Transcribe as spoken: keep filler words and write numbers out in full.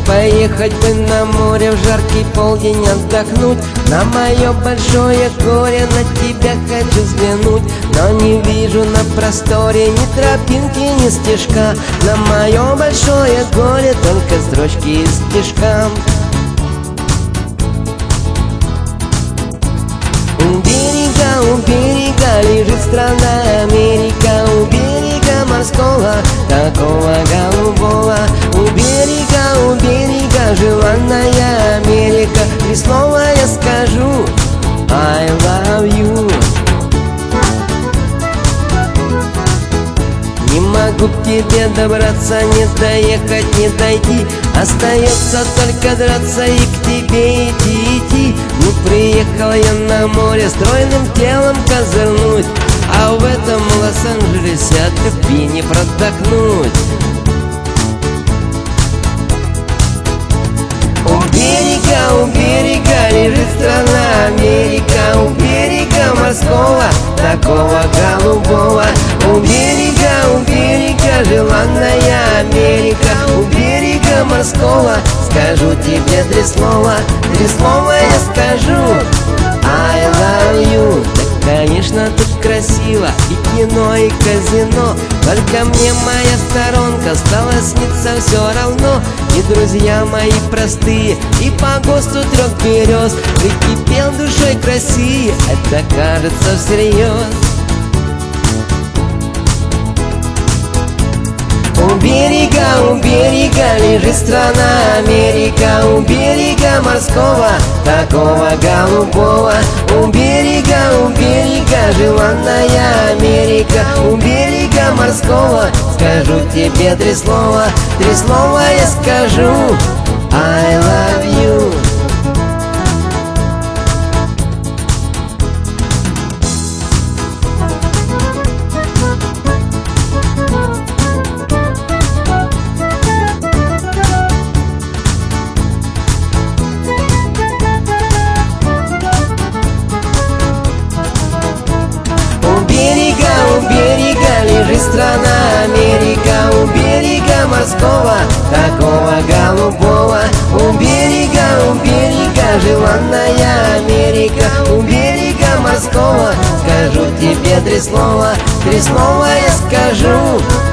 Поехать бы на море в жаркий полдень отдохнуть. На мое большое горе на тебя хочу взглянуть, но не вижу на просторе ни тропинки, ни стежка. На мое большое горе только строчки из стишка. У берега, у берега лежит страна Америка. У берега морского, такого голубого. У берега, у берега желанная Америка. Три слова я скажу: I love you. Не могу к тебе добраться, не доехать, не дойти. Остается только драться и к тебе идти, идти. Ну, приехал я на море стройным телом козырнуть, а в этом Лос-Анджелесе от любви не продохнуть. У берега, у берега лежит страна Америка. У берега морского, такого голубого. У берега, у берега желанная Америка. У берега морского скажу тебе три слова. Три слова я скажу: I love you. Конечно, тут красиво, и кино, и казино. Только мне моя сторонка стала сниться все равно. И друзья мои простые, и по ГОСТу трех берез. Прикипел душой к России, это кажется всерьез. У берега, у берега лежит страна Америка. У берега морского, такого голубого. У берега, у берега желанная Америка. У берега морского скажу тебе три слова. Три слова я скажу: I love you. Страна Америка. У берега морского, такого голубого. У берега, у берега желанная Америка. У берега морского скажу тебе три слова. Три слова я скажу: